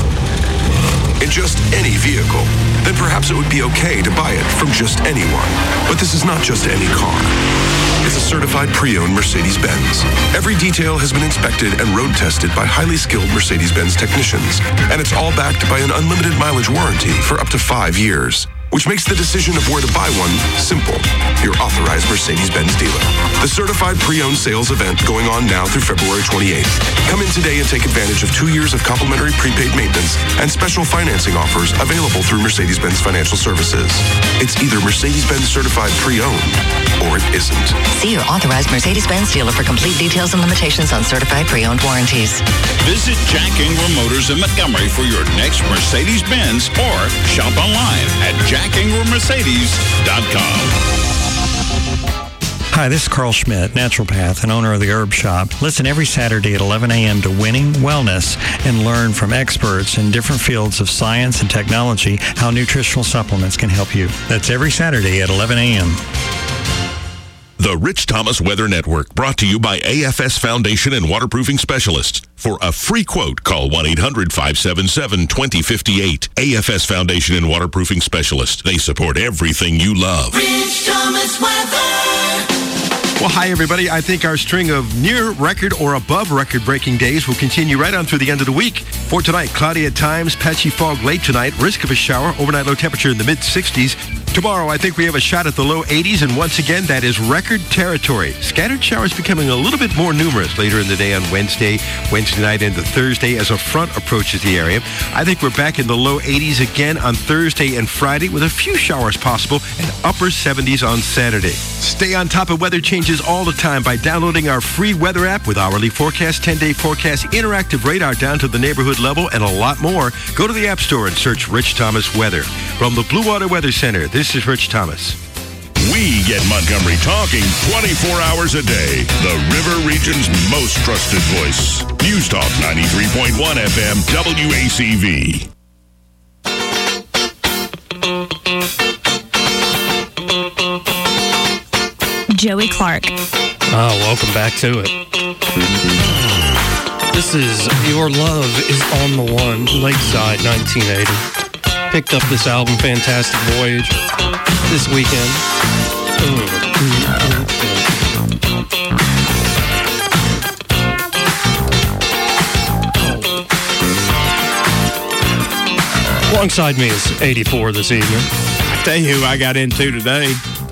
in just any vehicle, then perhaps it would be okay to buy it from just anyone. But this is not just any car. It's a certified pre-owned Mercedes-Benz. Every detail has been inspected and road tested by highly skilled Mercedes-Benz technicians, and it's all backed by an unlimited mileage warranty for up to 5 years. Which makes the decision of where to buy one simple. Your authorized Mercedes-Benz dealer. The certified pre-owned sales event going on now through February 28th. Come in today and take advantage of 2 years of complimentary prepaid maintenance and special financing offers available through Mercedes-Benz Financial Services. It's either Mercedes-Benz certified pre-owned or it isn't. See your authorized Mercedes-Benz dealer for complete details and limitations on certified pre-owned warranties. Visit Jack Ingram Motors in Montgomery for your next Mercedes-Benz or shop online at JackIngramMercedes.com. Hi, this is Carl Schmidt, naturopath and owner of the Herb Shop. Listen every Saturday at 11 a.m. to Winning Wellness and learn from experts in different fields of science and technology how nutritional supplements can help you. That's every Saturday at 11 a.m. The Rich Thomas Weather Network, brought to you by AFS Foundation and Waterproofing Specialists. For a free quote, call 1-800-577-2058. AFS Foundation and Waterproofing Specialists. They support everything you love. Rich Thomas Weather. Well, hi, everybody. I think our string of near record or above record-breaking days will continue right on through the end of the week. For tonight, cloudy at times, patchy fog late tonight, risk of a shower, overnight low temperature in the mid-60s. Tomorrow, I think we have a shot at the low 80s, and once again, that is record territory. Scattered showers becoming a little bit more numerous later in the day on Wednesday night into Thursday as a front approaches the area. I think we're back in the low 80s again on Thursday and Friday with a few showers possible and upper 70s on Saturday. Stay on top of weather changes all the time by downloading our free weather app with hourly forecast, 10-day forecast, interactive radar down to the neighborhood level, and a lot more. Go to the App Store and search Rich Thomas Weather. From the Blue Water Weather Center, this is Rich Thomas. We get Montgomery talking 24 hours a day. The River Region's most trusted voice. News Talk 93.1 FM WACV. Joey Clark. Oh, welcome back to it. This is Your Love is on the One, Lakeside, 1980. Picked up this album, Fantastic Voyage, this weekend. Alongside me is 84 this evening. I tell you who I got into today.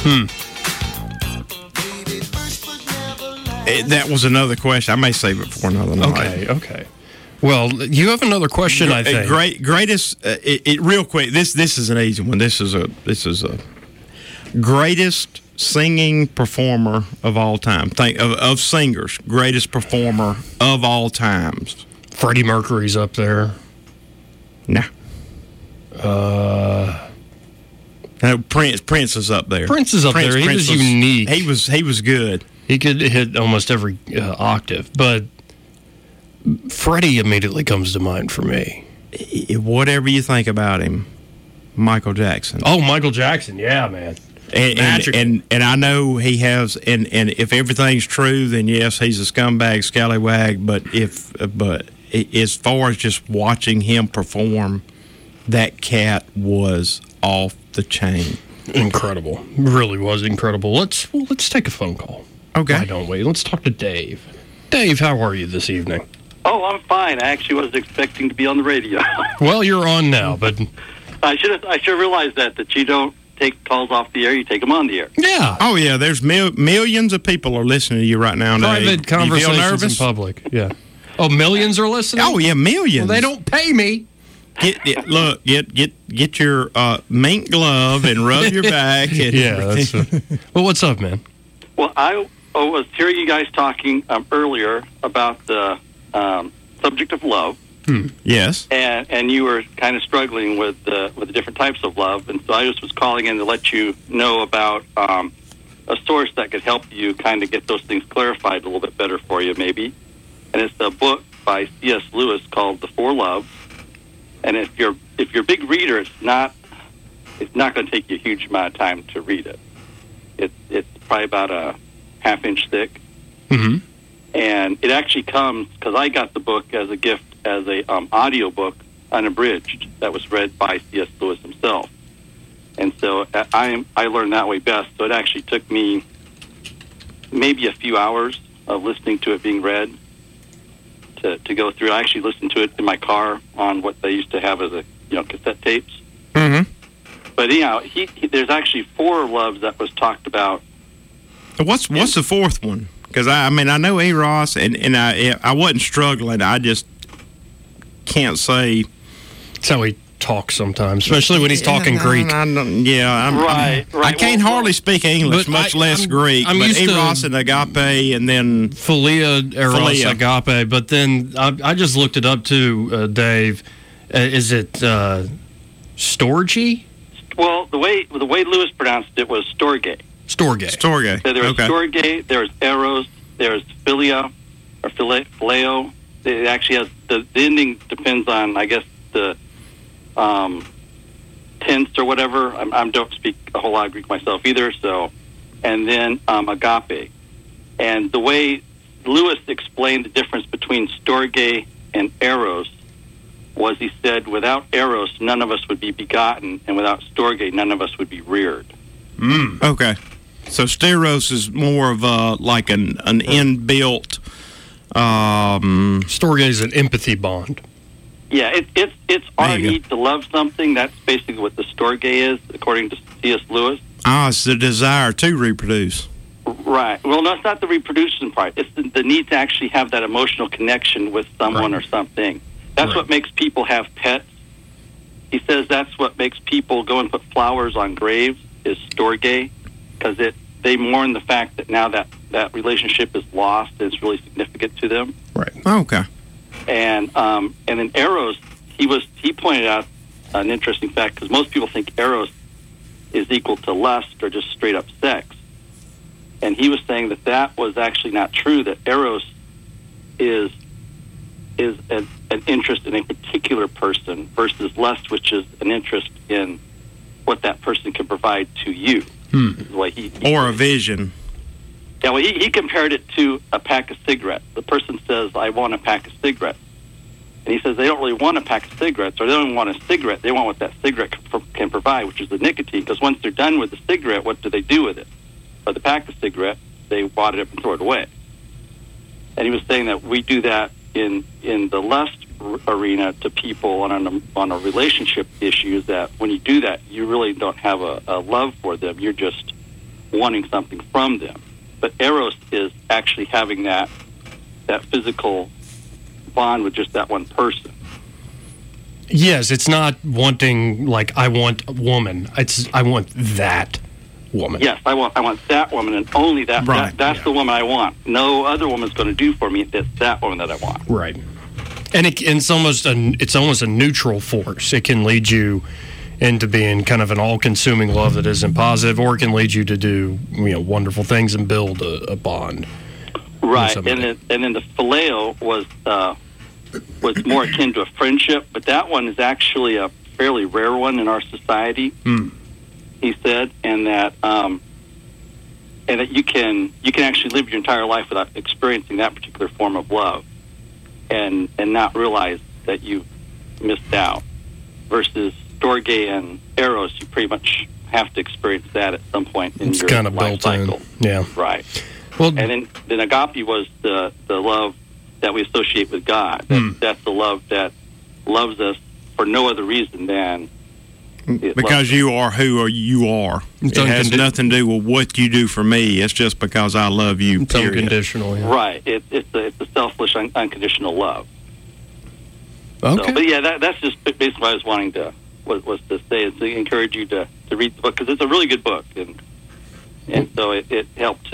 That was another question. I may save it for another night. Okay. Well, you have another question, I think. Greatest. Real quick. This is an easy one. This is a greatest singing performer of all time. Of singers, greatest performer of all times. Freddie Mercury's up there. Nah. No, Prince is up there. Prince is up there. He was unique. He was good. He could hit almost every octave, but Freddie immediately comes to mind for me. Whatever you think about him, Michael Jackson. Oh, Michael Jackson, yeah, man. And I know he has, and if everything's true, then yes, he's a scumbag, scallywag. But as far as just watching him perform, that cat was off the chain. Incredible, really was incredible. Let's take a phone call. Okay. Why don't we? Let's talk to Dave. Dave, how are you this evening? Oh, I'm fine. I actually wasn't expecting to be on the radio. Well, you're on now, but I should have realized that you don't take calls off the air, you take them on the air. Yeah. Oh, yeah. There's millions of people are listening to you right now. Private conversations in public. Yeah. Oh, millions are listening? Oh, yeah, millions. Well, they don't pay me. Get your mink glove and rub your back. Well, what's up, man? Well, I was hearing you guys talking earlier about the subject of love. Yes. And you were kind of struggling with the different types of love, and so I just was calling in to let you know about a source that could help you kind of get those things clarified a little bit better for you, maybe. And it's a book by C.S. Lewis called The Four Loves. And if you're a big reader, it's not going to take you a huge amount of time to read it. It's probably about a half-inch thick. Mm-hmm. And it actually comes, because I got the book as a gift as a audio book, unabridged, that was read by C.S. Lewis himself. And so I learned that way best. So it actually took me maybe a few hours of listening to it being read to go through. I actually listened to it in my car on what they used to have as cassette tapes. Mm-hmm. But anyhow, there's actually four loves that was talked about. What's the fourth one? Because I know Eros, and I wasn't struggling. I just can't say. That's how he talks sometimes, especially when he's talking Greek. Right. I can't hardly speak English, much less Greek. I'm but used Eros and agape, and then Philia, Eros, agape. But then I just looked it up too, Dave. Is it Storge? Well, the way Lewis pronounced it was Storge. Storge. So there was Storge, there's Eros, there's Philia, or Phileo. It actually has, the ending depends on, I guess, the tense or whatever. I don't speak a whole lot of Greek myself either, so. And then agape. And the way Lewis explained the difference between Storge and Eros was, he said, without Eros, none of us would be begotten, and without Storge, none of us would be reared. Okay. So Steros is more of like an inbuilt. Storge is an empathy bond. Yeah, it's our need to love something. That's basically what the Storge is, according to C.S. Lewis. It's the desire to reproduce. Right. Well, no, it's not the reproducing part. It's the need to actually have that emotional connection with someone or something. That's what makes people have pets. He says that's what makes people go and put flowers on graves, is Storge, because they mourn the fact that now that relationship is lost, and it's really significant to them. Right. Okay. And then Eros, he pointed out an interesting fact, because most people think Eros is equal to lust or just straight up sex. And he was saying that was actually not true, that Eros is an interest in a particular person versus lust, which is an interest in what that person can provide to you. Is the way he or a vision. Yeah, well, he compared it to a pack of cigarettes. The person says, I want a pack of cigarettes. And he says they don't really want a pack of cigarettes, or they don't want a cigarette. They want what that cigarette can provide, which is the nicotine, because once they're done with the cigarette, what do they do with it? Or the pack of cigarettes, they wad it up and throw it away. And he was saying that we do that in the lust arena to people on a relationship issue, is that when you do that, you really don't have a love for them. You're just wanting something from them. But Eros is actually having that physical bond with just that one person. Yes, it's not wanting, like, I want a woman. I want that woman. Yes, I want that woman, and only that. Right. That's the woman I want. No other woman's going to do for me. It's that woman that I want. Right. And it's almost a neutral force. It can lead you into being kind of an all-consuming love that isn't positive, or it can lead you to do wonderful things and build a bond. Right, and then the phileo was more akin to a friendship, but that one is actually a fairly rare one in our society. He said, and that you can actually live your entire life without experiencing that particular form of love, and not realize that you missed out. Versus Storge and Eros, you pretty much have to experience that at some point in your kind of life built cycle. in. Yeah. Right. Well, and then agape was the love that we associate with God. That's the love that loves us for no other reason than because you are who you are. It has nothing to do with what you do for me. It's just because I love you. It's unconditional. Yeah. Right. It's a selfless, unconditional love. Okay. So, but yeah, that's just basically what I was wanting to was to say, is to encourage you to read the book, because it's a really good book, and so it helped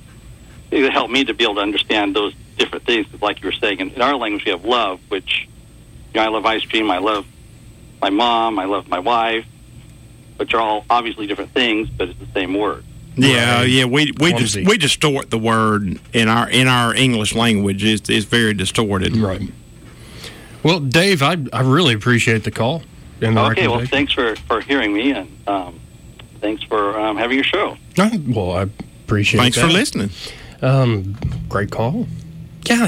me to be able to understand those different things. Because like you were saying, in our language we have love, which I love ice cream, I love my mom, I love my wife, which are all obviously different things, but it's the same word. Yeah, yeah. We distort the word in our English language. It's very distorted. Right. Well, Dave, I really appreciate the call. Okay, well, thanks for hearing me, and thanks for having your show. Well, I appreciate Thanks for listening. Great call. Yeah,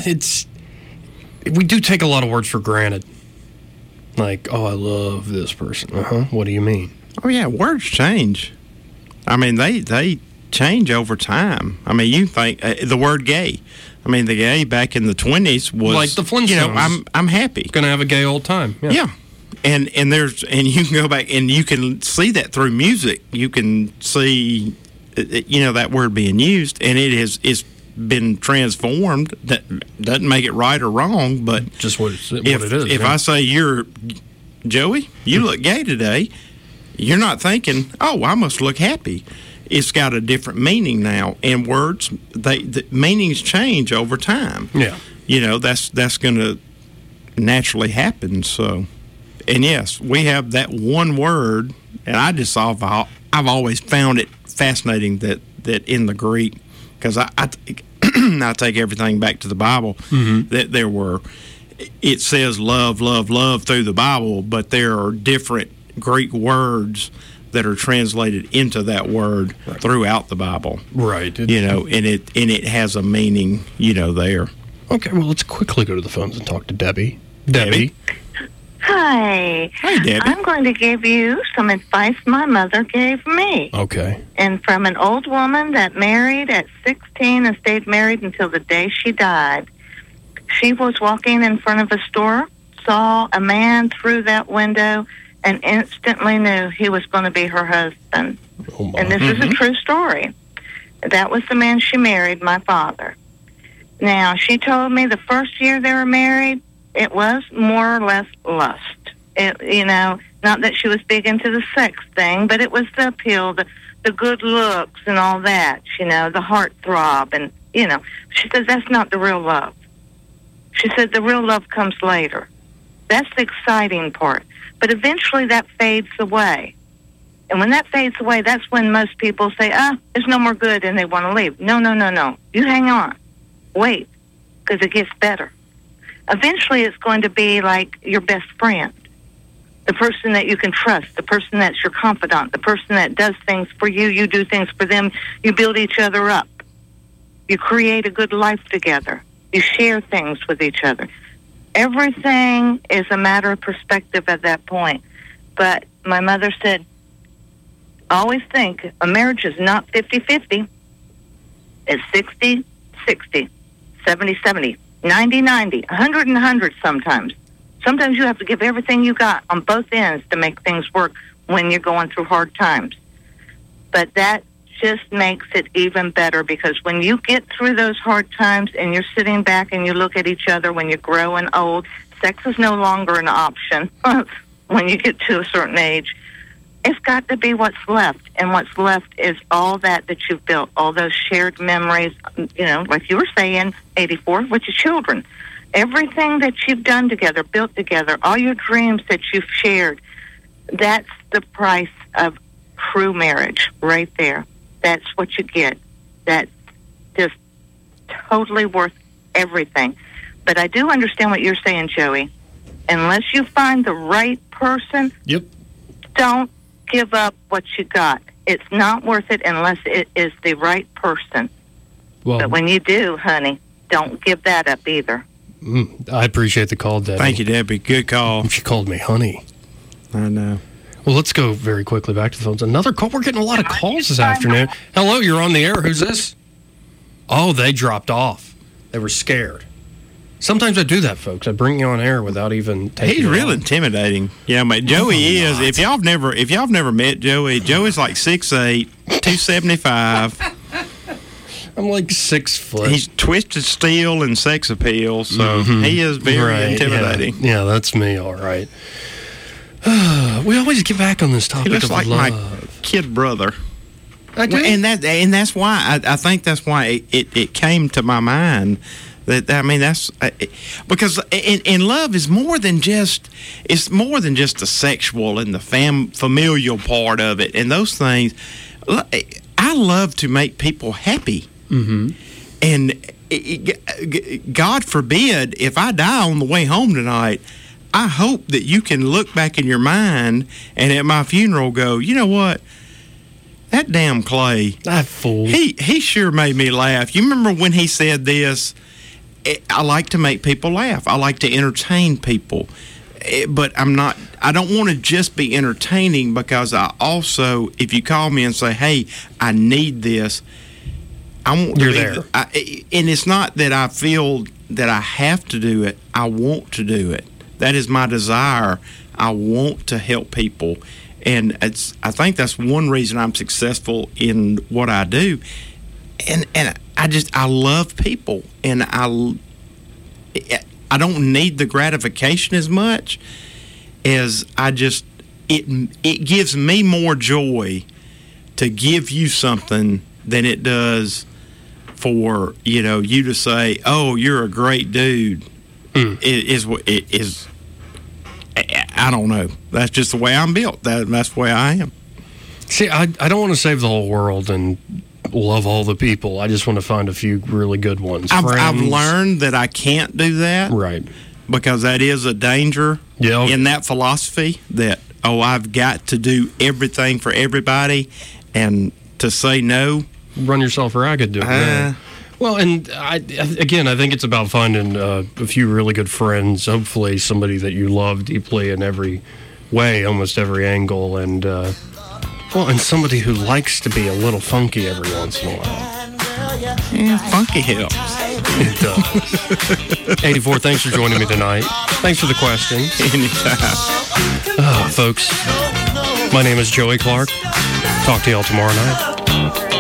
we do take a lot of words for granted. Like, oh, I love this person. What do you mean? Oh, yeah, words change. I mean, they change over time. I mean, you think the word gay. I mean, the gay back in the 20s was like the Flintstones. I'm happy. Gonna have a gay old time. Yeah. And you can go back and you can see that through music. You can see that word being used, and it's been transformed. That doesn't make it right or wrong, but just what it is. If I say you're Joey, you look gay today, you're not thinking, oh, I must look happy. It's got a different meaning now, and words, the meanings change over time. Yeah, that's going to naturally happen. So, and yes, we have that one word, and I've always found it fascinating that in the Greek, because I take everything back to the Bible, that it says love through the Bible, but there are different Greek words that are translated into that word throughout the Bible. Right. And it has a meaning, there. Okay, well, let's quickly go to the phones and talk to Debbie. Debbie. Hi. Hi, Debbie. I'm going to give you some advice my mother gave me. Okay. And from an old woman that married at 16 and stayed married until the day she died. She was walking in front of a store, saw a man through that window, and instantly knew he was going to be her husband. Oh, and this is a true story. That was the man she married, my father. Now, she told me the first year they were married, it was more or less lust. Not that she was big into the sex thing, but it was the appeal, the good looks and all that, the heartthrob. And, she said, that's not the real love. She said, the real love comes later. That's the exciting part. But eventually that fades away. And when that fades away, that's when most people say, there's no more good, and they want to leave. No. You hang on. Wait, because it gets better. Eventually it's going to be like your best friend, the person that you can trust, the person that's your confidant, the person that does things for you, you do things for them, you build each other up. You create a good life together. You share things with each other. Everything is a matter of perspective at that point. But my mother said, always think a marriage is not 50-50. It's 60-60, 70-70, 90-90, 100-100 sometimes. Sometimes you have to give everything you got on both ends to make things work when you're going through hard times. But that just makes it even better, because when you get through those hard times and you're sitting back and you look at each other when you're growing old, sex is no longer an option when you get to a certain age. It's got to be what's left, and what's left is all that you've built, all those shared memories, like you were saying, 84, with your children. Everything that you've done together, built together, all your dreams that you've shared, that's the price of true marriage right there. That's what you get. That's just totally worth everything. But I do understand what you're saying, Joey. Unless you find the right person, don't give up what you got. It's not worth it unless it is the right person. Well, but when you do, honey, don't give that up either. I appreciate the call, Debbie. Thank you, Debbie. Good call. She called me honey. I know. Well, let's go very quickly back to the phones. Another call. We're getting a lot of calls this afternoon. Hello, you're on the air. Who's this? Oh, they dropped off. They were scared. Sometimes I do that, folks. I bring you on air without even taking He's real intimidating. Yeah, but Joey is. If y'all have never met Joey, Joey's like 6'8", 275. I'm like 6 foot. He's twisted steel and sex appeal, so he is very intimidating. Yeah, that's me, all right. We always get back on this topic He looks of like love. my kid brother. I do. And that's why I think that's why it came to my mind. That's because in love is more than just the sexual and the familial part of it and those things. I love to make people happy, and God forbid if I die on the way home tonight, I hope that you can look back in your mind and at my funeral go, you know what? That damn Clay, that fool. He sure made me laugh. You remember when he said this? I like to make people laugh. I like to entertain people. But I don't want to just be entertaining because I also, if you call me and say, hey, I need this, I want to You're be there. And it's not that I feel that I have to do it. I want to do it. That is my desire. I want to help people. And I think that's one reason I'm successful in what I do. And I love people, and I don't need the gratification as much as it gives me more joy to give you something than it does for you to say, oh, you're a great dude. It is. I don't know. That's just the way I'm built. That's the way I am. See, I don't want to save the whole world and love all the people. I just want to find a few really good ones. I've learned that I can't do that. Right. Because that is a danger in that philosophy that, I've got to do everything for everybody, and to say no. Run yourself ragged doing that. Well, and I think it's about finding a few really good friends, hopefully somebody that you love deeply in every way, almost every angle, and somebody who likes to be a little funky every once in a while. Yeah, funky helps. It does. 84, thanks for joining me tonight. Thanks for the questions. Anytime. Folks, my name is Joey Clark. Talk to y'all tomorrow night.